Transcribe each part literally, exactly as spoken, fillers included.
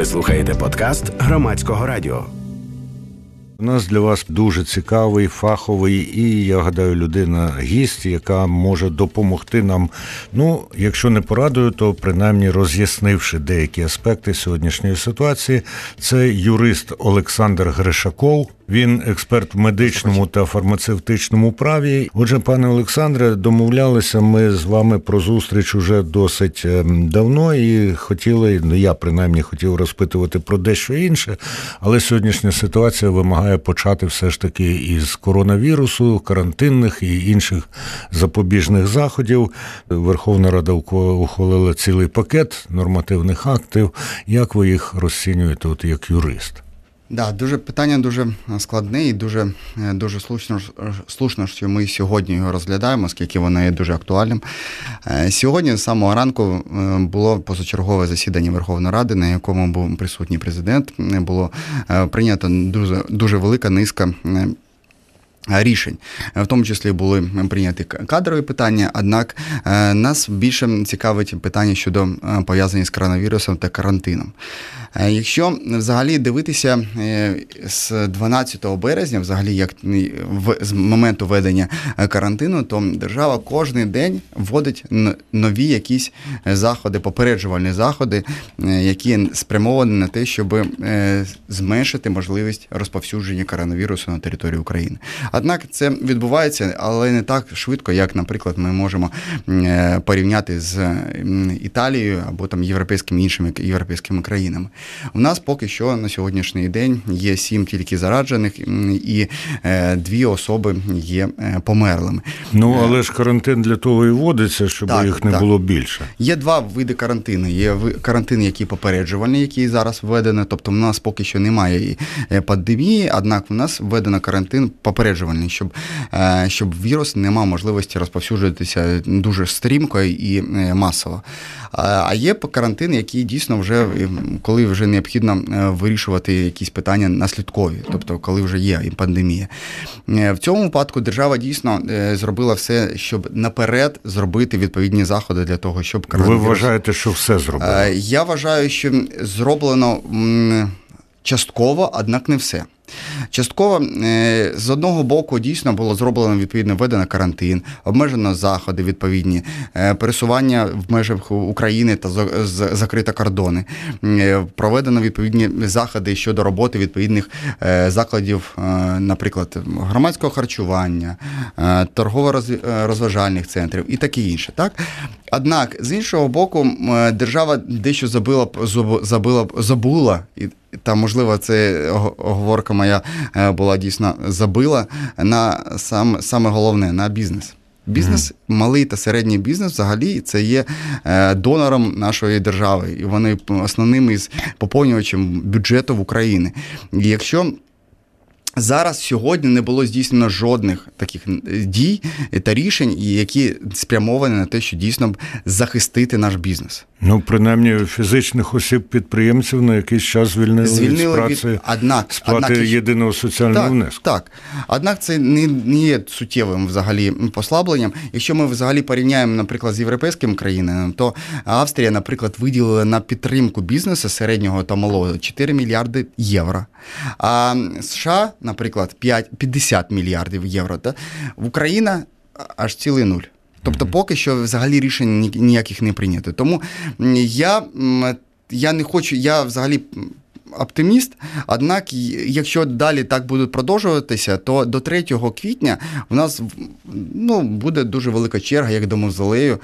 Ви слухаєте подкаст Громадського радіо. У нас для вас дуже цікавий, фаховий і, я гадаю, людина-гість, яка може допомогти нам, ну, якщо не порадою, то принаймні роз'яснивши деякі аспекти сьогоднішньої ситуації. Це юрист Олександр Гришаков. Він експерт в медичному та фармацевтичному праві. Отже, пане Олександре, домовлялися ми з вами про зустріч уже досить давно і хотіли, ну я принаймні хотів розпитувати про дещо інше, але сьогоднішня ситуація вимагає почати все ж таки із коронавірусу, карантинних і інших запобіжних заходів. Верховна Рада ухвалила цілий пакет нормативних актів. Як ви їх розцінюєте от як юрист? Да, дуже питання дуже складне і дуже, дуже слушно, слушно, що ми сьогодні його розглядаємо, оскільки воно є дуже актуальним. Сьогодні з самого ранку було позачергове засідання Верховної Ради, на якому був присутній президент. Було прийнято дуже, дуже велика низка рішень. В тому числі були прийняті кадрові питання, однак нас більше цікавить питання щодо пов'язані з коронавірусом та карантином. Якщо взагалі дивитися з дванадцятого березня, взагалі як з моменту введення карантину, то держава кожен день вводить нові якісь заходи, попереджувальні заходи, які спрямовані на те, щоб зменшити можливість розповсюдження коронавірусу на території України. Однак це відбувається, але не так швидко, як, наприклад, ми можемо порівняти з Італією або там європейськими іншими європейськими країнами. У нас поки що на сьогоднішній день є сім тільки заражених і дві особи є померлими. Ну, але ж карантин для того і вводиться, щоб так, їх не так. було більше. Є два види карантину. Є карантин, який попереджувальний, який зараз введено, тобто в нас поки що немає пандемії, однак в нас введено карантин попереджувальний, щоб, щоб вірус не мав можливості розповсюджуватися дуже стрімко і масово. А є карантин, який дійсно вже, коли вже необхідно вирішувати якісь питання наслідкові, тобто коли вже є пандемія. В цьому випадку держава дійсно зробила все, щоб наперед зробити відповідні заходи для того, щоб коронавірус... Ви вважаєте, що все зроблено? Я вважаю, що зроблено частково, однак не все. Частково, з одного боку, дійсно було зроблено відповідно введено карантин, обмежено заходи відповідні, пересування в межах України та закрито кордони, проведено відповідні заходи щодо роботи відповідних закладів, наприклад, громадського харчування, торгово-розважальних центрів і таке інше. Так? Однак, з іншого боку, держава дещо забила, забила, забула, та, можливо, це оговорка моя була дійсно забила на сам, саме головне, на бізнес. Бізнес, mm. малий та середній бізнес взагалі це є донором нашої держави. І вони основним із поповнювачем бюджету в Україні. І якщо зараз, сьогодні не було здійснено жодних таких дій та рішень, які спрямовані на те, що дійсно захистити наш бізнес. Ну, принаймні, фізичних осіб-підприємців на якийсь час звільнили, звільнили з праці, від... однак, сплати однак, єдиного соціального так, внеску. Так, однак це не, не є суттєвим взагалі послабленням. Якщо ми взагалі порівняємо, наприклад, з європейськими країнами, то Австрія, наприклад, виділила на підтримку бізнесу середнього та малого чотири мільярди євро. А США, наприклад, п'ятдесят мільярдів євро. Та? В Україна аж цілий нуль. Тобто поки що взагалі рішень ніяких не прийнято. Тому я, я не хочу, я взагалі оптиміст, однак якщо далі так будуть продовжуватися, то до третього квітня в нас ну, буде дуже велика черга, як до мавзолею.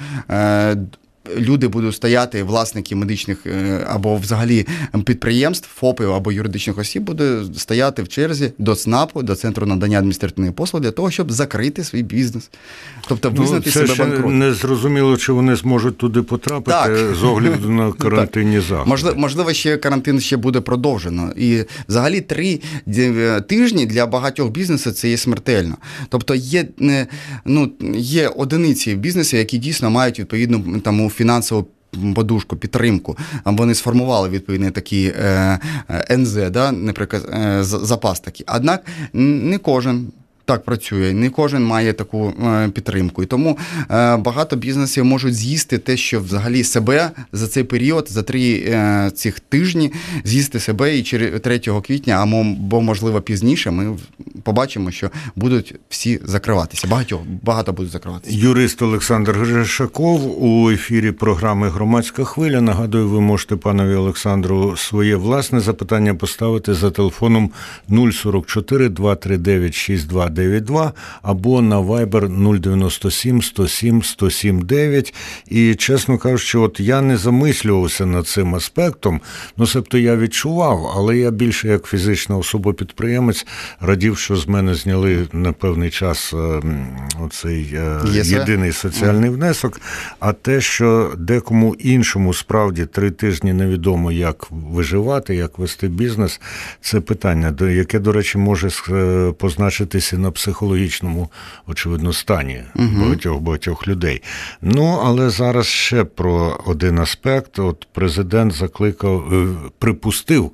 Люди будуть стояти, власники медичних або взагалі підприємств, ФОПів або юридичних осіб будуть стояти в черзі до ЦНАПу, до Центру надання адміністративної послуги, для того, щоб закрити свій бізнес. Тобто визнати ну, себе банкрутом. Не зрозуміло, чи вони зможуть туди потрапити так. з огляду на карантинні заходи. Можливо, можливо, ще карантин ще буде продовжено. І взагалі три тижні для багатьох бізнесів це є смертельно. Тобто є, ну, є одиниці бізнесів, які дійсно мають відповідну там, фінансову подушку, підтримку. Вони сформували відповідний такий е, ен зет, да, наприклад, е, запас такий. Однак не кожен так працює. Не кожен має таку підтримку. І тому багато бізнесів можуть з'їсти те, що взагалі себе за цей період, за три цих тижні, з'їсти себе і через третього квітня, або, можливо, пізніше, ми побачимо, що будуть всі закриватися. Багато, багато будуть закриватися. Юрист Олександр Гришаков у ефірі програми «Громадська хвиля». Нагадую, ви можете панові Олександру своє власне запитання поставити за телефоном нуль сорок чотири двісті тридцять дев'ять шістдесят два дев'яносто два або на Viber нуль дев'яносто сім сто сім сто сім дев'ять. І, чесно кажучи, от я не замислювався над цим аспектом, ну, себто я відчував, але я більше як фізична особа-підприємець радів, що з мене зняли на певний час оцей єдиний соціальний внесок, а те, що декому іншому справді три тижні невідомо, як виживати, як вести бізнес, це питання, яке, до речі, може позначитися на психологічному, очевидно, стані багатьох-багатьох людей. Ну, але зараз ще про один аспект. От президент закликав, припустив,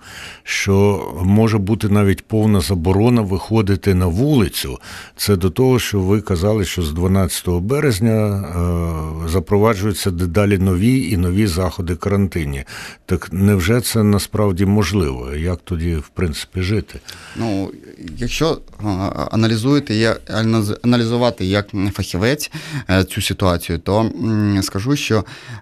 що може бути навіть повна заборона виходити на вулицю. Це до того, що ви казали, що з дванадцятого березня е, запроваджуються дедалі нові і нові заходи карантинні. Так невже це насправді можливо? Як тоді, в принципі, жити? Ну, якщо аналізуєте, як, аналізувати як фахівець цю ситуацію, то скажу, що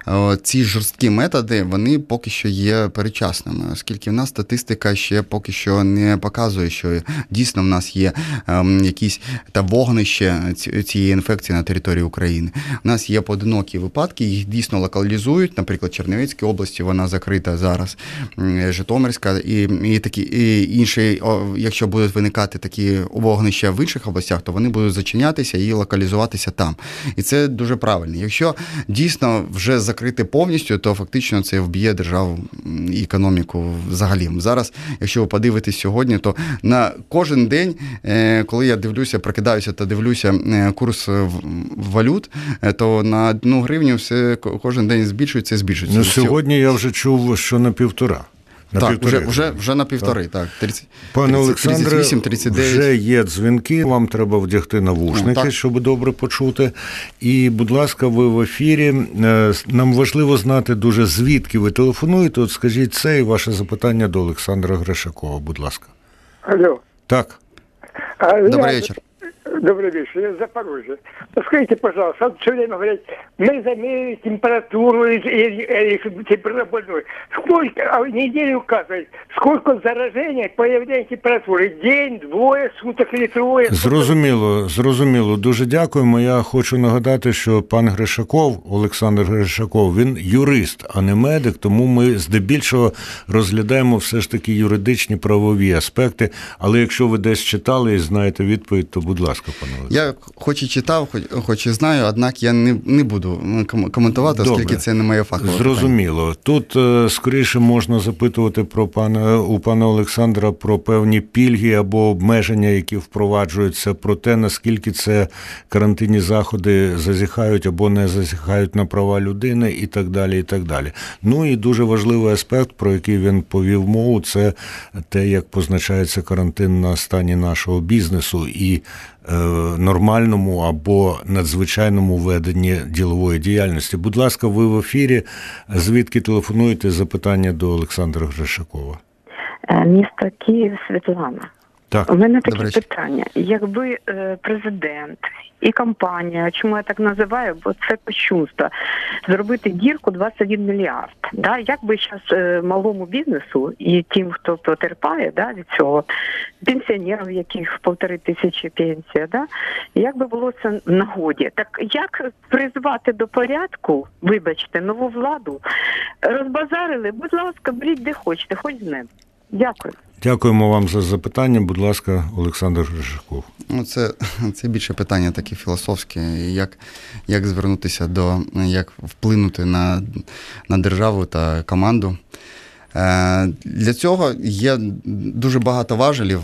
ці жорсткі методи, вони поки що є передчасними, оскільки в нас статистика ще поки що не показує, що дійсно в нас є якісь та вогнище цієї інфекції на території України. У нас є поодинокі випадки, їх дійсно локалізують, наприклад, Чернівецькій області вона закрита зараз, Житомирська і, і такі і інші, якщо будуть виникати такі вогнища в інших областях, то вони будуть зачинятися і локалізуватися там. І це дуже правильно. Якщо дійсно вже закрити повністю, то фактично це вб'є державу і економіку взагалі. Зараз, якщо ви подивитесь сьогодні, то на кожен день, коли я дивлюся, прокидаюся та дивлюся курс валют, то на одну гривню все кожен день збільшується і збільшується. Ну, сьогодні я вже чув, що на півтора. На так, вже, вже, вже на півтори, так. так. Пане Олександре, вже є дзвінки, вам треба вдягти навушники, ну, щоб добре почути. І, будь ласка, ви в ефірі. Нам важливо знати дуже, звідки ви телефонуєте. От скажіть це і ваше запитання до Олександра Гришакова, будь ласка. Алло. Так. А, Добрый я... вечер. Добрый вечер, я из Запорожья. Скажите, пожалуйста, все время говорят, мы замерили температуру и, и, и температуру больной. Сколько, а в неделю указывает, сколько заражений, появления температуры? День, двоє, суток или троє? Зрозуміло, зрозуміло. Дуже дякуємо. Я хочу нагадати, що пан Гришаков, Олександр Гришаков, він юрист, а не медик, тому ми здебільшого розглядаємо все ж таки юридичні правові аспекти. Але якщо ви десь читали і знаєте відповідь, то будь ласка. Я хоч і читав, хоч, хоч і знаю, однак я не, не буду коментувати, оскільки Добре. Це не моє фахове питання. Зрозуміло. Тут скоріше можна запитувати про пана, у пана Олександра про певні пільги або обмеження, які впроваджуються, про те, наскільки це карантинні заходи зазіхають або не зазіхають на права людини і так далі, і так далі. Ну і дуже важливий аспект, про який він повів мову, це те, як позначається карантин на стані нашого бізнесу і нормальному або надзвичайному веденні ділової діяльності. Будь ласка, ви в ефірі. Звідки телефонуєте? Запитання до Олександра Гришакова. Місто Київ, Світлана. Так. У мене таке питання. Якби президент і компанія, чому я так називаю, бо це кощунство, зробити дірку двадцять один мільярд. Да? Як би зараз малому бізнесу і тим, хто потерпає, да, від цього, пенсіонерів, яких півтори тисячі пенсія, да? Як би було це в нагоді? Так як призвати до порядку, вибачте, нову владу, розбазарили, будь ласка, беріть де хочете, хоч з ним. Дякую. Дякуємо вам за запитання. Будь ласка, Олександр Гришаков. Ну, це, це більше питання таке філософське. Як, як звернутися до, як вплинути на, на державу та команду. Для цього є дуже багато важелів.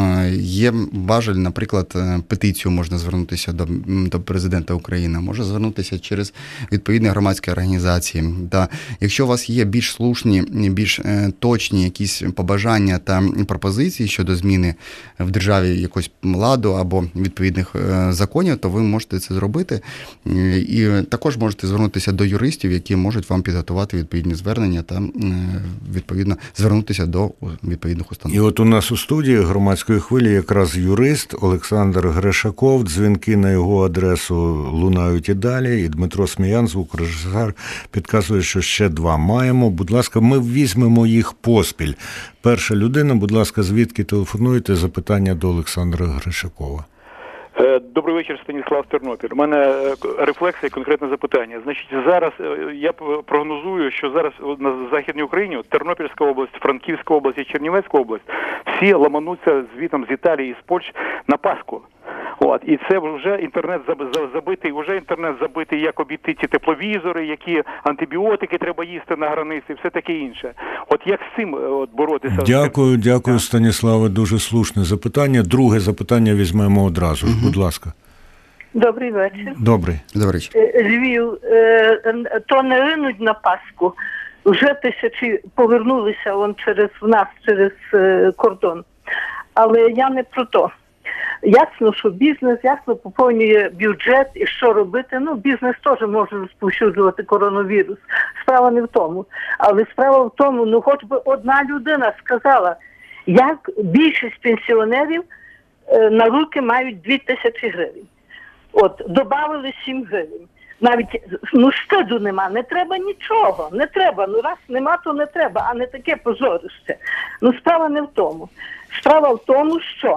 Є важель, наприклад, петицію можна звернутися до, до президента України, може звернутися через відповідні громадські організації. Та якщо у вас є більш слушні, більш точні якісь побажання та пропозиції щодо зміни в державі якогось ладу або відповідних законів, то ви можете це зробити. І також можете звернутися до юристів, які можуть вам підготувати відповідні звернення та відповідно звернутися до відповідних установ. І от у нас у студії громадської хвилі якраз юрист Олександр Гришаков. Дзвінки на його адресу лунають і далі. І Дмитро Сміян, звукорежисер, підказує, що ще два маємо. Будь ласка, ми візьмемо їх поспіль. Перша людина, будь ласка, звідки телефонуєте? Запитання до Олександра Гришакова. Добрий вечір, Станіслав, Тернопіль. У мене рефлексія, конкретне запитання. Значить, зараз я прогнозую, що зараз на Західній Україні, Тернопільська область, Франківська область і Чернівецька область, всі ламануться звітом з Італії і з Польщі на Пасху. От, і це вже інтернет забитий, вже інтернет забитий, як обійти ці тепловізори, які антибіотики треба їсти на границі, все таке інше. От як з цим от, боротися? Дякую, дякую, Станіславе, дуже слушне запитання. Друге запитання візьмемо одразу, угу. Будь ласка. Добрий вечір. Добрий. Добрий. Львів, то не ринуть на Пасху. Вже тисячі повернулися вон через в нас, через кордон. Але я не про то. Ясно, що бізнес, ясно, поповнює бюджет і що робити. Ну, бізнес теж може розповсюджувати коронавірус. Справа не в тому. Але справа в тому, ну, хоч би одна людина сказала, як більшість пенсіонерів е, на руки мають дві тисячі гривень. От, добавили сім гривень. Навіть, ну, стиду нема, не треба нічого, не треба. Ну, раз нема, то не треба, а не таке позорище. Ну, справа не в тому. Справа в тому, що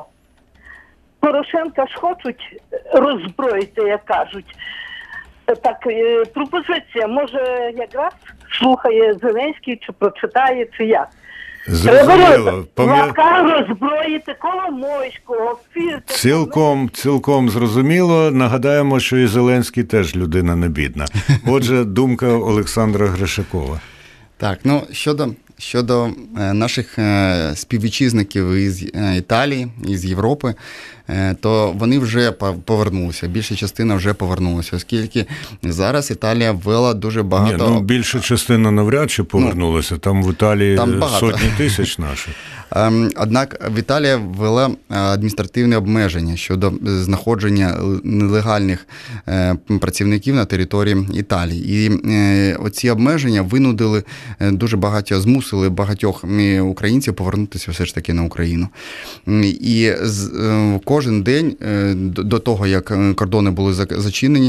Порошенка ж хочуть роззброїти, як кажуть. Так, пропозиція, може, якраз слухає Зеленський, чи прочитає, чи як. Зрозуміло. Треба роззброїти Коломойського, Фірташа. Цілком, цілком зрозуміло. Нагадаємо, що і Зеленський теж людина не бідна. Отже, думка Олександра Гришакова. Так, ну, щодо... Щодо наших співвітчизників із Італії, із Європи, то вони вже повернулися, більша частина вже повернулася, оскільки зараз Італія ввела дуже багато... Ні, ну, більша частина навряд чи повернулася, там в Італії там сотні тисяч наших. Однак в Італії ввела адміністративне обмеження щодо знаходження нелегальних працівників на території Італії. І оці обмеження винудили дуже багато, змусили багатьох українців повернутися все ж таки на Україну. І кожен день до того, як кордони були зачинені,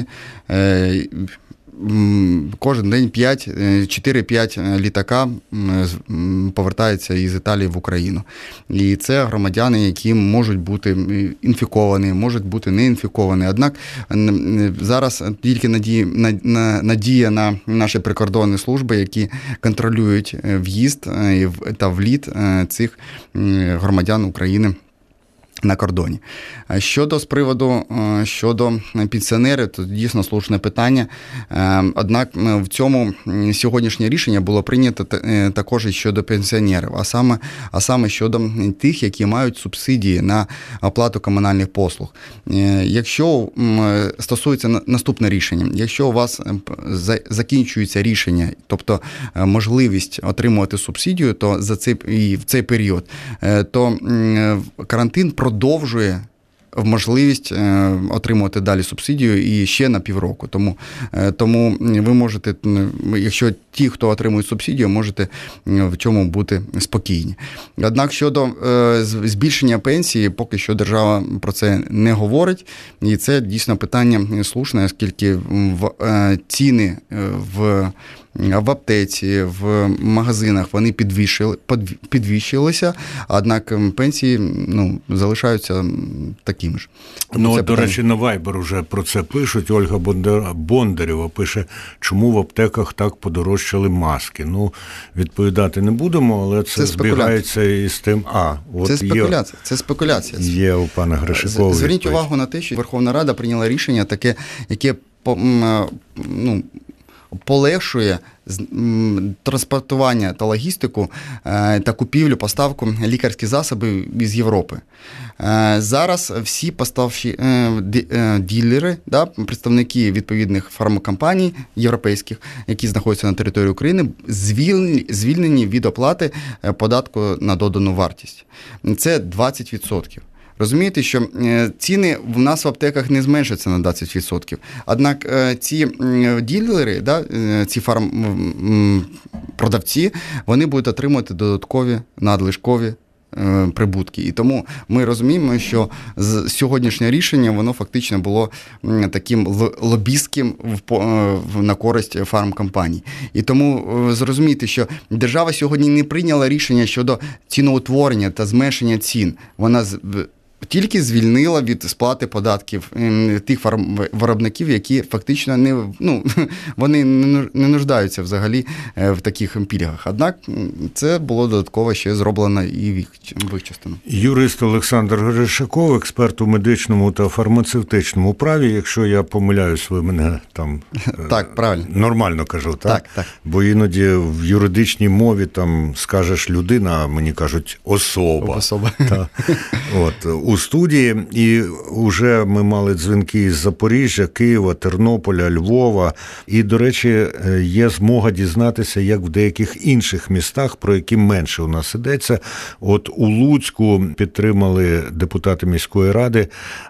кожен день чотири-п'ять літака повертаються із Італії в Україну. І це громадяни, які можуть бути інфіковані, можуть бути не інфіковані. Однак зараз тільки надія, надія на наші прикордонні служби, які контролюють в'їзд та вліт цих громадян України на кордоні. Щодо з приводу щодо пенсіонерів, то дійсно слушне питання. Однак в цьому сьогоднішнє рішення було прийнято також і щодо пенсіонерів, а саме, а саме щодо тих, які мають субсидії на оплату комунальних послуг. Якщо стосується наступне рішення, якщо у вас закінчується рішення, тобто можливість отримувати субсидію, то за цей, і в цей період, то карантин продовжує можливість отримувати далі субсидію і ще на півроку. Тому, тому ви можете, якщо ті, хто отримують субсидію, можете в цьому бути спокійні. Однак щодо збільшення пенсії, поки що держава про це не говорить. І це дійсно питання слушне, оскільки ціни в в аптеці, в магазинах вони підвищили, підвищилися, однак пенсії ну, залишаються такими ж. Тому ну, до питання... речі, на Viber вже про це пишуть. Ольга Бондарєва пише, чому в аптеках так подорожчали маски. Ну, відповідати не будемо, але це, це збігається із тим. А, от це спекуляція. Є, це спекуляція. Є у пана Гришакова. Зверніть відповідь. увагу на те, що Верховна Рада прийняла рішення таке, яке ну, полегшує транспортування та логістику та купівлю, поставку лікарських засобів із Європи. Зараз всі поставщі ділери, да, представники відповідних фармакомпаній європейських, які знаходяться на території України, звільнені від оплати податку на додану вартість. Це двадцять відсотків. Розумієте, що ціни в нас в аптеках не зменшаться на двадцять відсотків. Однак ці ділери, да, ці фармпродавці, вони будуть отримувати додаткові надлишкові прибутки. І тому ми розуміємо, що сьогоднішнє рішення, воно фактично було таким лобістським на користь фармкомпаній. І тому зрозумійте, що держава сьогодні не прийняла рішення щодо ціноутворення та зменшення цін. Вона тільки звільнила від сплати податків тих виробників, які фактично не, ну, вони не нуждаються взагалі в таких пільгах. Однак це було додатково ще зроблено і в їх, в їх частину. Юрист Олександр Гришаков, експерт у медичному та фармацевтичному праві. Якщо я помиляюсь, ви мене там так, правильно. Нормально кажу, так? Так, так. Бо іноді в юридичній мові там скажеш людина, а мені кажуть особа. Особа. Так. От, у студії, і вже ми мали дзвінки із Запоріжжя, Києва, Тернополя, Львова. І, до речі, є змога дізнатися, як в деяких інших містах, про які менше у нас ідеться. От у Луцьку підтримали депутати міської ради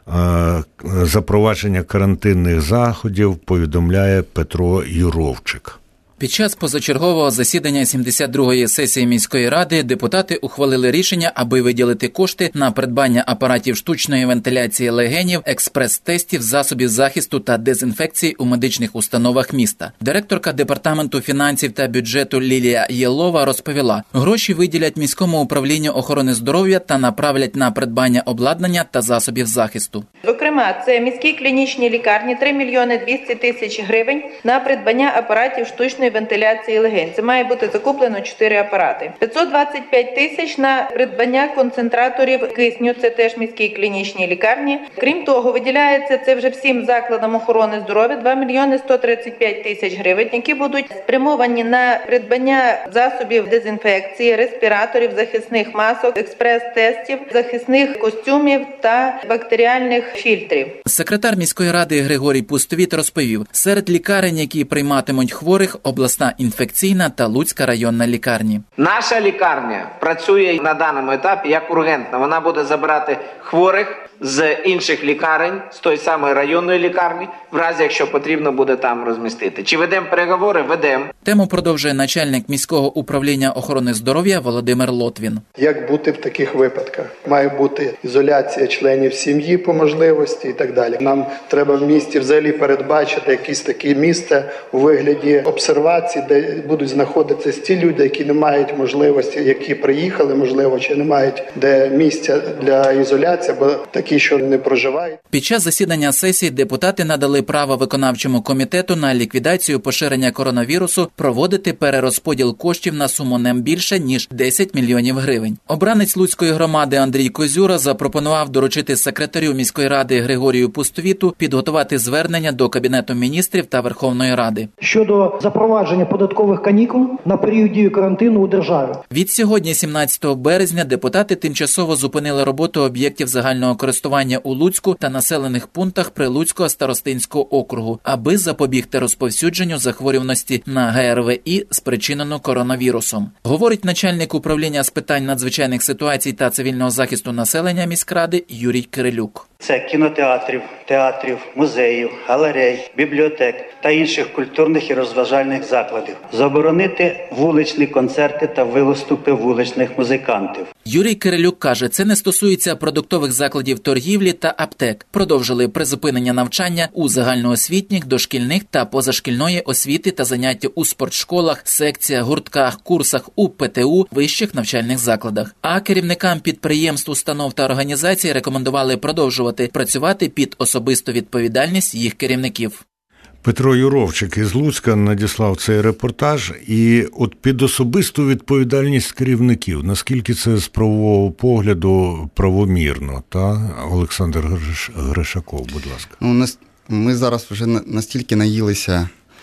запровадження карантинних заходів, повідомляє Петро Юровчик. Під час позачергового засідання сімдесят другої сесії міської ради депутати ухвалили рішення, аби виділити кошти на придбання апаратів штучної вентиляції легенів, експрес-тестів, засобів захисту та дезінфекції у медичних установах міста. Директорка департаменту фінансів та бюджету Лілія Єлова розповіла, гроші виділять міському управлінню охорони здоров'я та направлять на придбання обладнання та засобів захисту. Зокрема, це міській клінічній лікарні три мільйони двісті тисяч гривень на придбання апаратів штучної вентиляції легень. Це має бути закуплено чотири апарати. п'ятсот двадцять п'ять тисяч на придбання концентраторів кисню, це теж міській клінічній лікарні. Крім того, виділяється це вже всім закладам охорони здоров'я два мільйони сто тридцять п'ять тисяч гривень, які будуть спрямовані на придбання засобів дезінфекції, респіраторів, захисних масок, експрес-тестів, захисних костюмів та бактеріальних фільтрів. Секретар міської ради Григорій Пустовіт розповів, серед лікарень, які прийматимуть хворих, обласна інфекційна та Луцька районна лікарні. Наша лікарня працює на даному етапі як ургентна. Вона буде забирати хворих з інших лікарень, з тої самої районної лікарні, в разі, якщо потрібно буде там розмістити. Чи ведемо переговори? Ведемо. Тему продовжує начальник міського управління охорони здоров'я Володимир Лотвін. Як бути в таких випадках? Має бути ізоляція членів сім'ї по можливості і так далі. Нам треба в місті взагалі передбачити якесь таке місце у вигляді обсервації, де будуть знаходитися ті люди, які не мають можливості, які приїхали, можливо, чи не мають де місця для ізоляції, бо такі, що не проживають. Під час засідання сесії депутати надали право виконавчому комітету на ліквідацію поширення коронавірусу проводити перерозподіл коштів на суму не більше, ніж десять мільйонів гривень. Обранець Луцької громади Андрій Козюра запропонував доручити секретарю міської ради Григорію Пустовіту підготувати звернення до Кабінету міністрів та Верховної Ради. Щодо запровадження податкових канікул на період дії карантину у державі. Від сьогодні, сімнадцятого березня, депутати тимчасово зупинили роботу об'єктів загального користування у Луцьку та населених пунктах Прилуцького старостинського округу, аби запобігти розповсюдженню захворюваності на ге ер ве і, спричинену коронавірусом. Говорить начальник управління з питань надзвичайних ситуацій та цивільного захисту населення міськради Юрій Кирилюк. Це кінотеатрів, театрів, музеїв, галерей, бібліотек та інших культурних і розважальних закладів. Заборонити вуличні концерти та виступи вуличних музикантів. Юрій Кирилюк каже, це не стосується продуктових закладів торгівлі та аптек. Продовжили призупинення навчання у загальноосвітніх, дошкільних та позашкільної освіти та заняття у спортшколах, секціях, гуртках, курсах у пе те у, вищих навчальних закладах. А керівникам підприємств, установ та організацій рекомендували продовжувати працювати під особисту відповідальність їх керівників. Петро Юровчик із Луцька надіслав цей репортаж. І от під особисту відповідальність керівників, наскільки це з правового погляду правомірно, та Олександр Гришаков, будь ласка. Ну, ми зараз вже настільки наїлися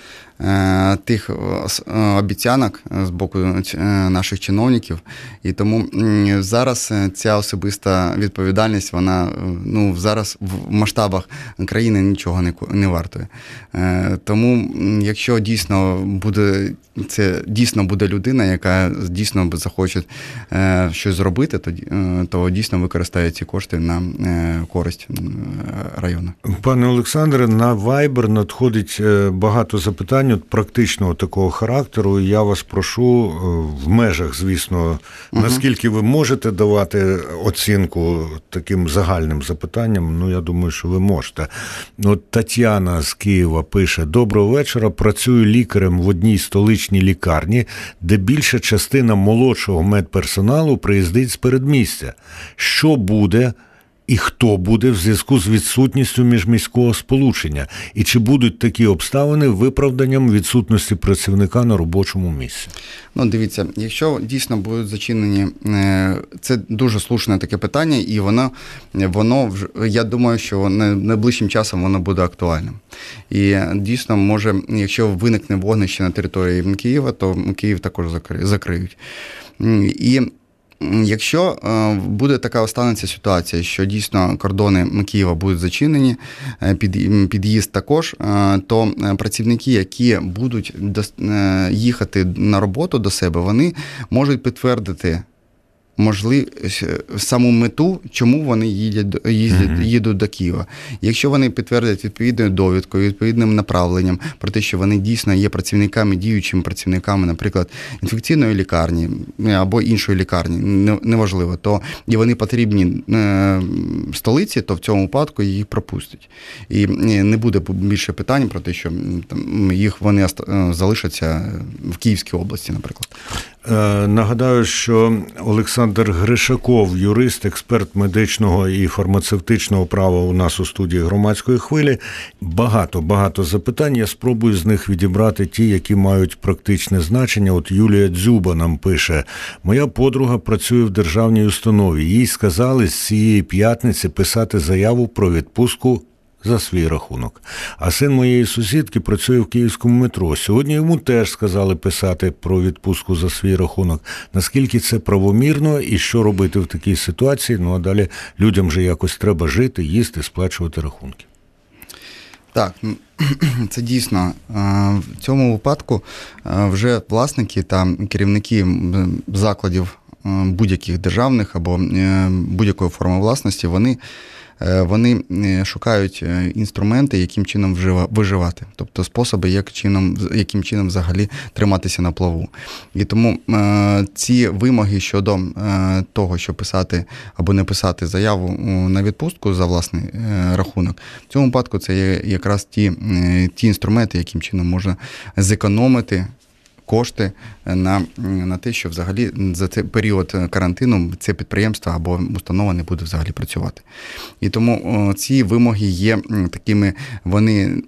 тих обіцянок з боку наших чиновників. І тому зараз ця особиста відповідальність, вона ну, зараз в масштабах країни нічого не, не вартує. Тому, якщо дійсно буде, це дійсно буде людина, яка дійсно захоче щось зробити, то, то дійсно використає ці кошти на користь району. Пане Олександре, на Viber надходить багато запитань от практичного такого характеру. Я вас прошу в межах, звісно, угу. наскільки ви можете давати оцінку таким загальним запитанням, ну, я думаю, що ви можете. От Тетяна з Києва пише: «Доброго вечора, працюю лікарем в одній столичній лікарні, де більша частина молодшого медперсоналу приїздить з передмістя. Що буде і хто буде в зв'язку з відсутністю міжміського сполучення? І чи будуть такі обставини виправданням відсутності працівника на робочому місці?» Ну, дивіться, якщо дійсно будуть зачинені, це дуже слушне таке питання, і воно, воно я думаю, що найближчим часом воно буде актуальним. І дійсно, може, якщо виникне вогнище на території Києва, то Київ також закриють. І якщо буде така станеться ситуація, що дійсно кордони Києва будуть зачинені, під, під'їзд також, то працівники, які будуть їхати на роботу до себе, вони можуть підтвердити можливо, саму мету, чому вони їдять, їздять, mm-hmm. їдуть до Києва. Якщо вони підтвердять відповідною довідкою, відповідним направленням про те, що вони дійсно є працівниками, діючими працівниками, наприклад, інфекційної лікарні або іншої лікарні, неважливо, то і вони потрібні столиці, то в цьому випадку їх пропустять. І не буде більше питань про те, що там, їх вони залишаться в Київській області, наприклад. Нагадаю, що Олександр Гришаков, юрист, експерт медичного і фармацевтичного права у нас у студії «Громадської хвилі». Багато-багато запитань. Я спробую з них відібрати ті, які мають практичне значення. От Юлія Дзюба нам пише: «Моя подруга працює в державній установі. Їй сказали з цієї п'ятниці писати заяву про відпустку за свій рахунок. А син моєї сусідки працює в київському метро. Сьогодні йому теж сказали писати про відпустку за свій рахунок. Наскільки це правомірно і що робити в такій ситуації? Ну, а далі людям же якось треба жити, їсти, сплачувати рахунки». Так, це дійсно. В цьому випадку вже власники та керівники закладів будь-яких державних або будь-якої форми власності, вони Вони шукають інструменти, яким чином виживати, тобто способи, як чином, яким чином взагалі триматися на плаву. І тому е, ці вимоги щодо е, того, що писати або не писати заяву на відпустку за власний е, рахунок, в цьому випадку це є якраз ті, е, ті інструменти, яким чином можна зекономити кошти на, на те, що взагалі за цей період карантину це підприємство або установа не буде взагалі працювати. І тому о, ці вимоги є такими, вони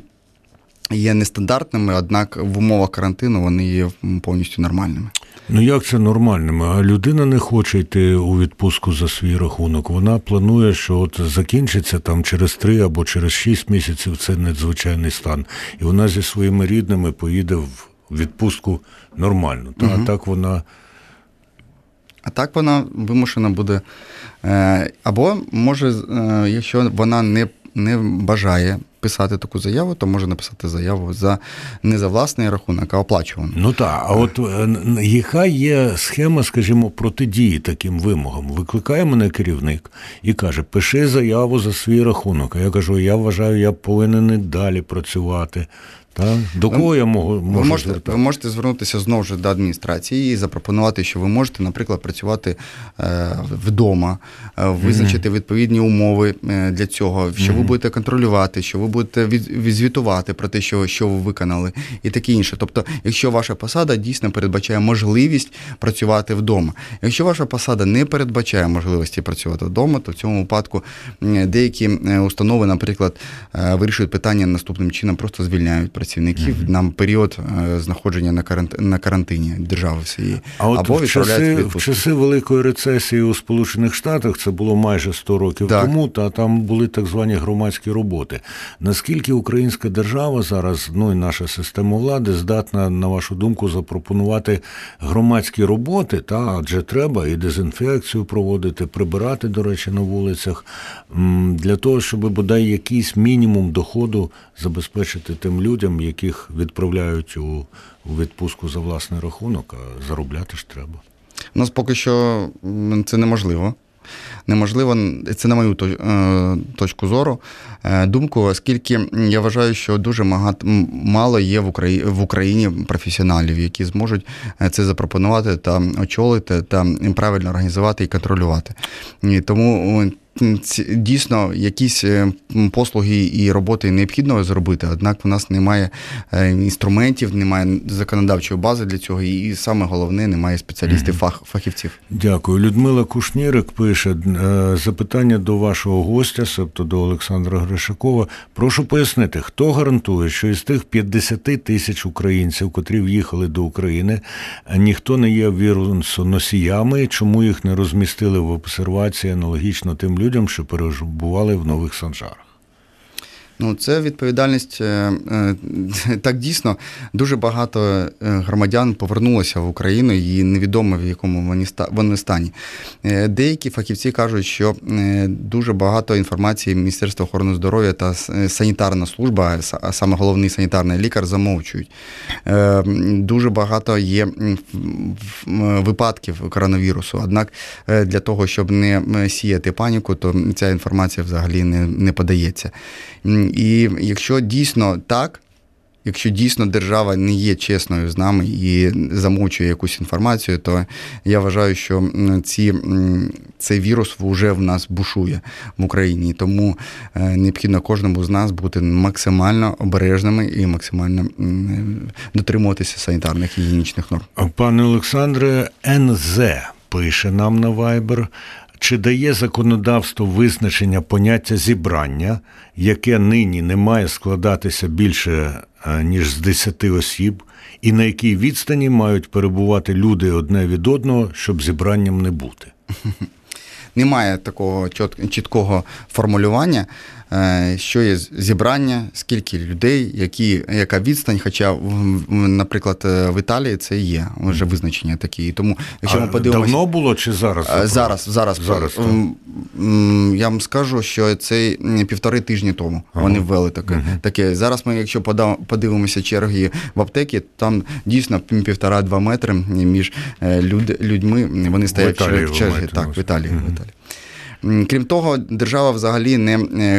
є нестандартними, однак в умовах карантину вони є повністю нормальними. Ну як це нормальними? А людина не хоче йти у відпустку за свій рахунок. Вона планує, що от закінчиться там через три або через шість місяців цей надзвичайний стан. І вона зі своїми рідними поїде в відпустку нормально. Та, угу. А так вона... А так вона вимушена буде. Або може, якщо вона не, не бажає писати таку заяву, то може написати заяву за не за власний рахунок, а оплачувану. Ну так, а от яка є схема, скажімо, протидії таким вимогам? Викликає мене керівник і каже: пиши заяву за свій рахунок. А я кажу: я вважаю, я повинен і далі працювати. Так? До кого ви, я можу, можу ви можете, ви можете звернутися знову ж до адміністрації і запропонувати, що ви можете, наприклад, працювати е, вдома, е, визначити mm-hmm. відповідні умови для цього, що mm-hmm. ви будете контролювати, що ви будете від, відзвітувати про те, що, що ви виконали, і таке інше. Тобто, якщо ваша посада дійсно передбачає можливість працювати вдома. Якщо ваша посада не передбачає можливості працювати вдома, то в цьому випадку деякі установи, наприклад, вирішують питання наступним чином, просто звільняють працівників mm-hmm. на період знаходження на, карант... на карантині держави всієї. А от або в часи, в часи Великої рецесії у Сполучених Штатах, це було майже сто років так. тому, та там були так звані громадські роботи. Наскільки українська держава зараз, ну і наша система влади, здатна, на вашу думку, запропонувати громадські роботи, та, адже треба і дезінфекцію проводити, прибирати, до речі, на вулицях, для того, щоб бодай якийсь мінімум доходу забезпечити тим людям, яких відправляють у відпустку за власний рахунок, а заробляти ж треба. У нас поки що це неможливо. Неможливо, це на мою точку зору, думку, оскільки я вважаю, що дуже мало є в Україні, в Україні професіоналів, які зможуть це запропонувати та очолити, та правильно організувати і контролювати. І тому дійсно якісь послуги і роботи необхідно зробити, однак у нас немає інструментів, немає законодавчої бази для цього і, саме головне, немає спеціалістів, фах, фахівців. Дякую. Людмила Кушнірик пише, запитання до вашого гостя, тобто до Олександра Гришакова. Прошу пояснити, хто гарантує, що із тих п'ятдесят тисяч українців, котрі в'їхали до України, ніхто не є вірусоносіями, чому їх не розмістили в обсервації аналогічно тим людям, людям, що перебували в Нових Санжарах? Ну, це відповідальність. Так, дійсно, дуже багато громадян повернулося в Україну і невідомо, в якому вони стані. Деякі фахівці кажуть, що дуже багато інформації Міністерства охорони здоров'я та санітарна служба, а саме головний санітарний лікар, замовчують. Дуже багато є випадків коронавірусу, однак для того, щоб не сіяти паніку, то ця інформація взагалі не, не подається. І якщо дійсно так, якщо дійсно держава не є чесною з нами і замовчує якусь інформацію, то я вважаю, що ці, цей вірус вже в нас бушує в Україні. Тому необхідно кожному з нас бути максимально обережними і максимально дотримуватися санітарних і гігієнічних норм. Пане Олександре, ен зет пише нам на Viber. Чи дає законодавство визначення поняття зібрання, яке нині не має складатися більше, ніж з десяти осіб, і на якій відстані мають перебувати люди одне від одного, щоб зібранням не бути? Немає такого чіткого формулювання, що є зібрання, скільки людей, які, яка відстань, хоча, наприклад, в Італії це є вже визначення такі. І тому, якщо ми подивимося... Давно було чи зараз? Зараз, зараз. зараз я вам скажу, що це півтори тижні тому ага. вони ввели таке. Угу. таке. Зараз ми, якщо подивимося черги в аптеки, там дійсно півтора-два метри між люд, людьми, вони стоять в черзі. Так, в Італії. Угу. В Італії. Крім того, держава взагалі не,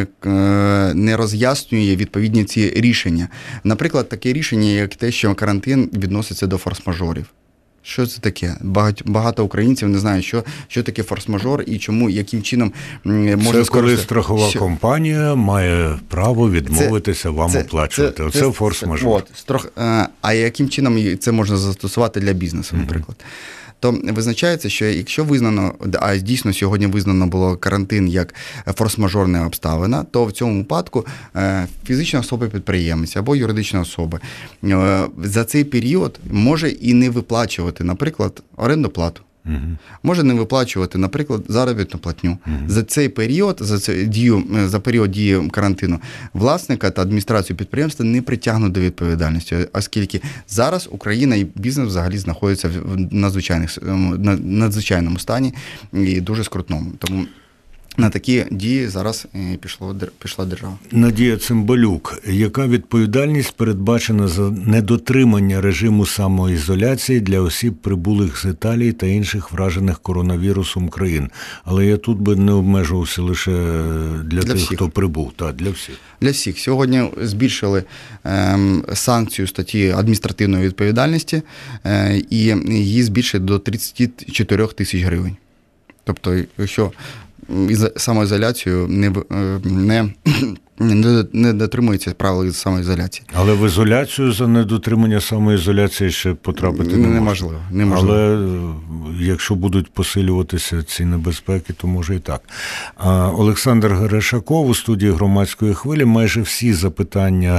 не роз'яснює відповідні ці рішення. Наприклад, таке рішення, як те, що карантин відноситься до форс-мажорів. Що це таке? Багато, багато українців не знають, що, що таке форс-мажор і чому, яким чином можна скористатися. Це коли страхова що... компанія має право відмовитися це, вам це, оплачувати. Це, Оце це, форс-мажор. От, страх... А яким чином це можна застосувати для бізнесу, наприклад? Mm-hmm. То визначається, що якщо визнано, а дійсно сьогодні визнано було карантин як форс-мажорна обставина, то в цьому випадку фізична особа-підприємець або юридична особа за цей період може і не виплачувати, наприклад, орендну плату. Угу. Може не виплачувати, наприклад, заробітну платню. Угу. За цей період, за цей дію, за період дії карантину власника та адміністрацію підприємства не притягнуть до відповідальності, оскільки зараз Україна і бізнес взагалі знаходяться в надзвичайних, надзвичайному стані і дуже скрутному. Тому на такі дії зараз пішло, пішла держава. Надія Цимбалюк, яка відповідальність передбачена за недотримання режиму самоізоляції для осіб, прибулих з Італії та інших вражених коронавірусом країн? Але я тут би не обмежувався лише для, для тих, всіх. Хто прибув. Так, для всіх. Для всіх. Сьогодні збільшили ем, санкцію статті адміністративної відповідальності е, і її збільшили до тридцять чотири тисяч гривень. Тобто, якщо самоізоляцію не, не не, не дотримуються правил самоізоляції. Але в ізоляцію за недотримання самоізоляції ще потрапити не неможливо. неможливо. Але якщо будуть посилюватися ці небезпеки, то може і так. А Олександр Герешаков у студії «Громадської хвилі». Майже всі запитання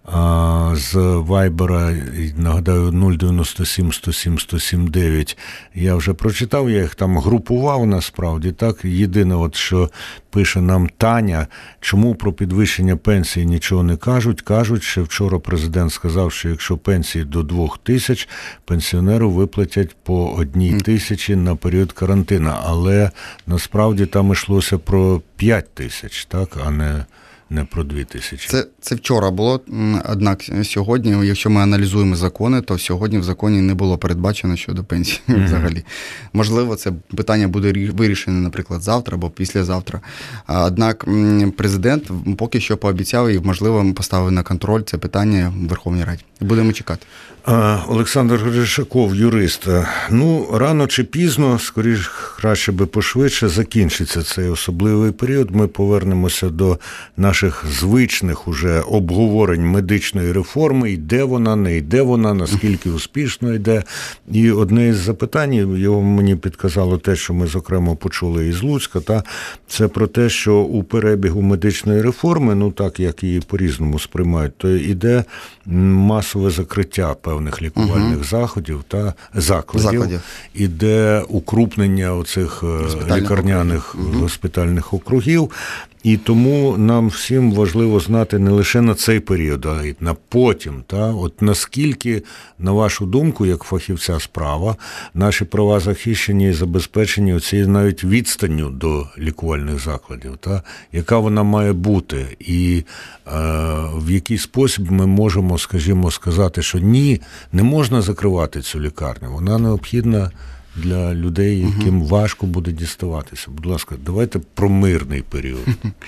з Вайбера, нагадаю, нуль дев'яносто сім сто сім сто сім дев'ять, я вже прочитав, я їх там групував насправді, так. Єдине, от що пише нам Таня, чому про підвищення пенсії нічого не кажуть? Кажуть, що вчора президент сказав, що якщо пенсії до двох тисяч, пенсіонеру виплатять по одній тисячі на період карантину, але насправді там йшлося про п'ять тисяч, так, а не... не про дві тисячі. Це, це вчора було, однак сьогодні, якщо ми аналізуємо закони, то сьогодні в законі не було передбачено щодо пенсії mm-hmm. взагалі. Можливо, це питання буде вирішене, наприклад, завтра або післязавтра. Однак президент поки що пообіцяв і, можливо, поставив на контроль це питання в Верховній Раді. Будемо чекати. Олександр Герешаков, юрист. Ну, рано чи пізно, скоріш, краще би пошвидше, закінчиться цей особливий період. Ми повернемося до наших звичних уже обговорень медичної реформи. Йде вона, не йде вона, наскільки успішно йде. І одне із запитань, його мені підказало те, що ми, зокрема, почули із Луцька, та це про те, що у перебігу медичної реформи, ну так, як її по-різному сприймають, то йде масове закриття певних лікувальних uh-huh. заходів та закладів, закладів, іде укрупнення оцих лікарняних округів. госпітальних округів. І тому нам всім важливо знати не лише на цей період, а й на потім. Та? От наскільки, на вашу думку, як фахівця справа, наші права захищені і забезпечені оцією навіть відстанню до лікувальних закладів, та? Яка вона має бути? І е, в який спосіб ми можемо, скажімо, сказати, що ні, не можна закривати цю лікарню, вона необхідна для людей, яким угу. важко буде діставатися. Будь ласка, давайте про мирний період.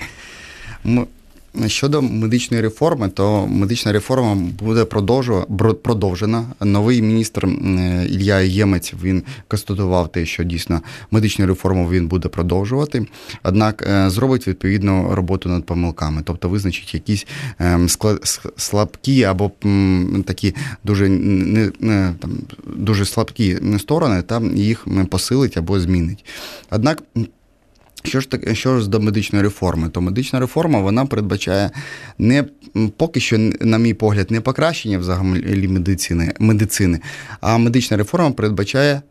Щодо медичної реформи, то медична реформа буде продовжена. Новий міністр Ілля Ємець, він констатував те, що дійсно медичну реформу він буде продовжувати, однак зробить відповідну роботу над помилками, тобто визначить якісь слабкі або такі дуже, не, не, там, дуже слабкі сторони, та їх посилить або змінить. Однак, Що ж таке, що ж до медичної реформи? То медична реформа, вона передбачає не, поки що, на мій погляд, не покращення взагалі медицини, медицини, а медична реформа передбачає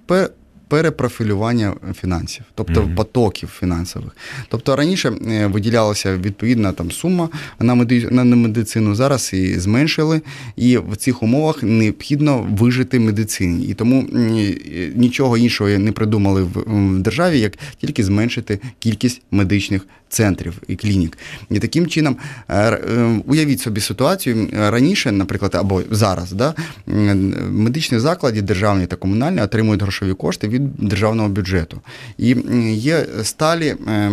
перепрофілювання фінансів, тобто mm-hmm. потоків фінансових. Тобто раніше виділялася відповідна там сума на медицину, зараз її зменшили, і в цих умовах необхідно вижити медицині. І тому нічого іншого не придумали в державі, як тільки зменшити кількість медичних центрів і клінік. І таким чином, уявіть собі ситуацію, раніше, наприклад, або зараз, да, медичні заклади, державні та комунальні, отримують грошові кошти від державного бюджету. І є сталі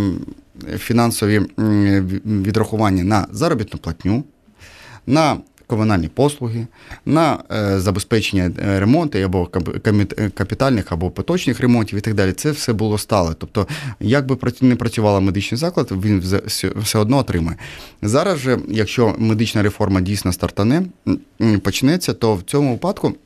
фінансові відрахування на заробітну платню, на комунальні послуги, на забезпечення ремонту або капітальних, або поточних ремонтів і так далі. Це все було стале. Тобто, як би не працювала медичний заклад, він все одно отримає. Зараз же, якщо медична реформа дійсно стартане, почнеться, то в цьому випадку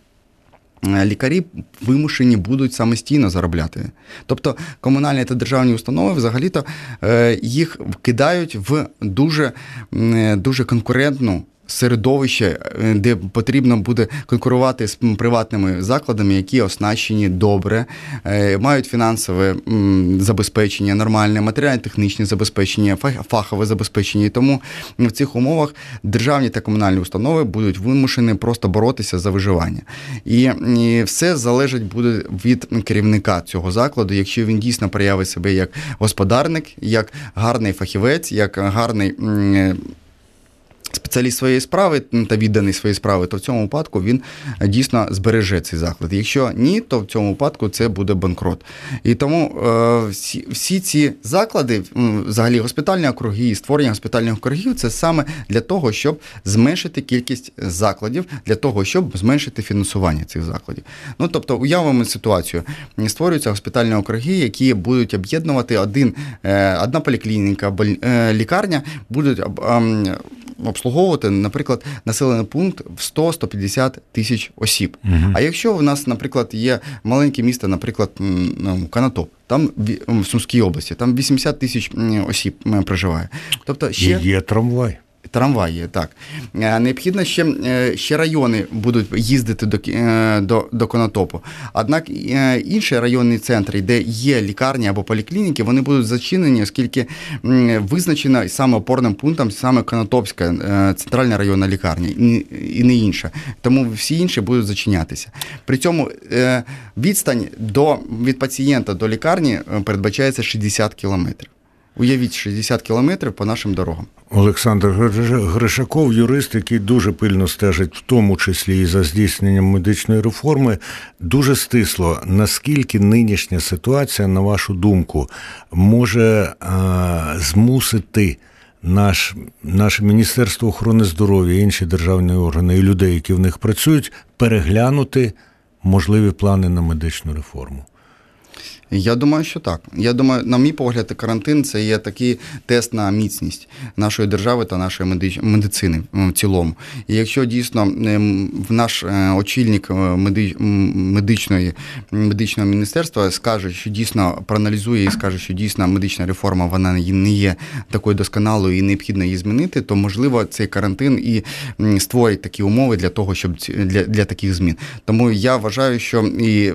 лікарі вимушені будуть самостійно заробляти. Тобто комунальні та державні установи взагалі-то їх вкидають в дуже, дуже конкурентну середовище, де потрібно буде конкурувати з приватними закладами, які оснащені добре, мають фінансове забезпечення, нормальне, матеріально-технічне забезпечення, фахове забезпечення. І тому в цих умовах державні та комунальні установи будуть вимушені просто боротися за виживання. І все залежить буде від керівника цього закладу, якщо він дійсно проявить себе як господарник, як гарний фахівець, як гарний спеціаліст своєї справи та відданий своєї справи, то в цьому випадку він дійсно збереже цей заклад. Якщо ні, то в цьому випадку це буде банкрот. І тому всі, всі ці заклади, взагалі госпітальні округи, створення госпітальних округів, це саме для того, щоб зменшити кількість закладів, для того, щоб зменшити фінансування цих закладів. Ну, тобто, уявимо ситуацію. Створюються госпітальні округи, які будуть об'єднувати один, одна поліклініка, лікарня, будуть обслуговувати, наприклад, населений пункт в сто - сто п'ятдесят тисяч осіб. Угу. А якщо у нас, наприклад, є маленьке місто, наприклад, Конотоп, там в Сумській області, там вісімдесят тисяч осіб проживає. Тобто ще... Є трамвай. Трамвай є, так. Необхідно ще, ще райони будуть їздити до, до, до Конотопу. Однак інші районні центри, де є лікарні або поліклініки, вони будуть зачинені, оскільки визначена саме опорним пунктом саме Конотопська центральна районна лікарня і не інша. Тому всі інші будуть зачинятися. При цьому відстань до, від пацієнта до лікарні передбачається шістдесят кілометрів. Уявіть, шістдесят кілометрів по нашим дорогам. Олександр Гришаков, юрист, який дуже пильно стежить, в тому числі і за здійсненням медичної реформи, дуже стисло, наскільки нинішня ситуація, на вашу думку, може а, змусити наш, наше Міністерство охорони здоров'я, інші державні органи і людей, які в них працюють, переглянути можливі плани на медичну реформу? Я думаю, що так. Я думаю, на мій погляд, карантин – це є такий тест на міцність нашої держави та нашої медич... медицини в цілому. І якщо дійсно в наш очільник меди... медичної... медичного міністерства скаже, що дійсно проаналізує і скаже, що дійсно медична реформа, вона не є такою досконалою і необхідно її змінити, то, можливо, цей карантин і створить такі умови для того, щоб для, для таких змін. Тому я вважаю, що і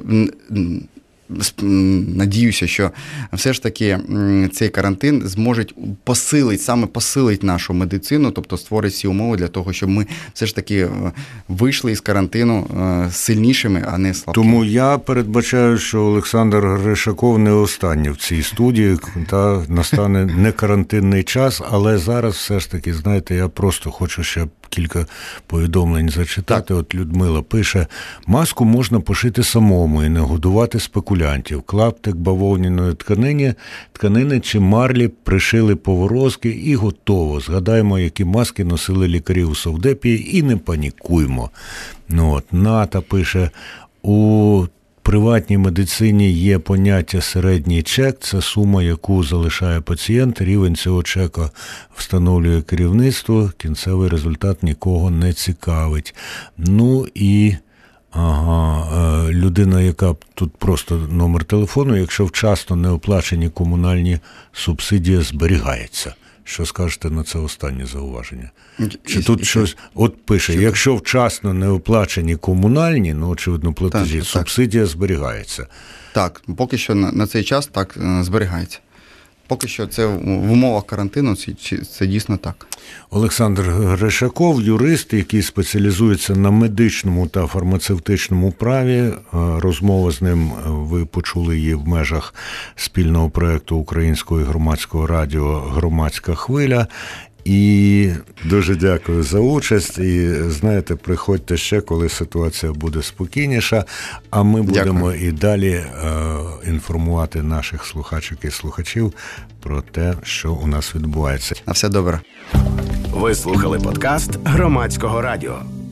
надіюся, що все ж таки цей карантин зможе посилити, саме посилить нашу медицину, тобто створить всі умови для того, щоб ми все ж таки вийшли із карантину сильнішими, а не слабкими. Тому я передбачаю, що Олександр Гришаков не останній в цій студії, та настане не карантинний час, але зараз все ж таки, знаєте, я просто хочу ще кілька повідомлень зачитати. Так. От Людмила пише: маску можна пошити самому і не годувати спекулянтів. Клаптик бавовняної тканини, тканини чи марлі пришили поворозки і готово. Згадаємо, які маски носили лікарі у Совдепі і не панікуймо. Ну от, Ната пише: у приватній медицині є поняття середній чек, це сума, яку залишає пацієнт, рівень цього чека встановлює керівництво, кінцевий результат нікого не цікавить. Ну і ага, людина, яка тут просто номер телефону, якщо вчасно не оплачені комунальні субсидії, зберігається. Що скажете на це останнє зауваження? Чи і, тут і, щось, от пише, якщо вчасно не оплачені комунальні, ну, очевидно, платежі, так, субсидія так. зберігається. Так, поки що на, на цей час так зберігається. Поки що це в умовах карантину, це, це дійсно так. Олександр Гришаков, юрист, який спеціалізується на медичному та фармацевтичному праві. Розмова з ним ви почули її в межах спільного проєкту Українського і громадського радіо «Громадська хвиля». І дуже дякую за участь. І, знаєте, приходьте ще, коли ситуація буде спокійніша, а ми будемо дякую. І далі е, інформувати наших слухачок і слухачів про те, що у нас відбувається. На все добре. Ви слухали подкаст Громадського радіо.